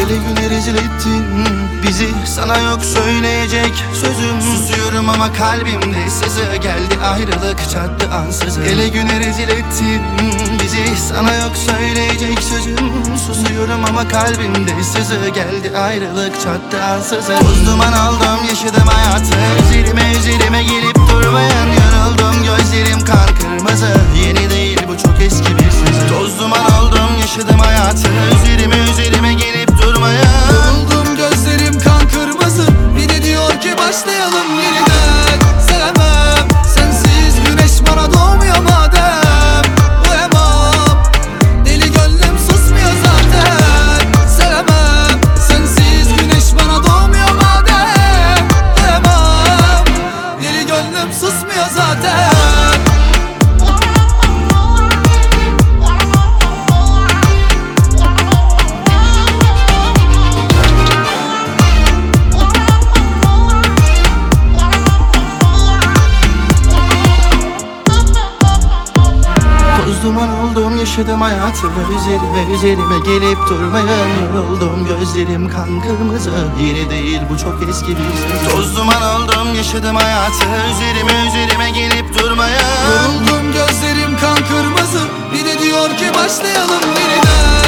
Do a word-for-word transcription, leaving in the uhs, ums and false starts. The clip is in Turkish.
Hele güne rezil ettin bizi, sana yok söyleyecek sözüm. Susuyorum ama kalbimde sızı, geldi ayrılık çattı ansızın. Hele güne rezil ettin bizi, sana yok söyleyecek sözüm. Susuyorum ama kalbimde sızı, geldi ayrılık çattı ansızın. Toz duman aldım yaşadım hayatı, üzerime üzerime gelip durmayan yoruldum. Gözlerim kan kırmızı, yeni değil bu çok eski bir sızı. Toz duman aldım yaşadım hayatı, üzerime üzerime gelip durmayan. Yoruldum gözlerim kan kırmızı, bir de diyor ki başlayalım yeniden. Sevemem sensiz güneş bana doğmuyor madem. Uyamam deli gönlüm susmuyor zaten. Sevemem sensiz güneş bana doğmuyor madem. Uyamam deli gönlüm susmuyor zaten. Toz duman oldum yaşadım hayatı, üzerime üzerime gelip durmayan yoruldum. Gözlerim kan kırmızı, yeni değil bu çok eski bir söz. Toz duman oldum yaşadım hayatı, üzerime üzerime gelip durmayan. Yoruldum gözlerim kan kırmızı, bir de diyor ki başlayalım yeniden.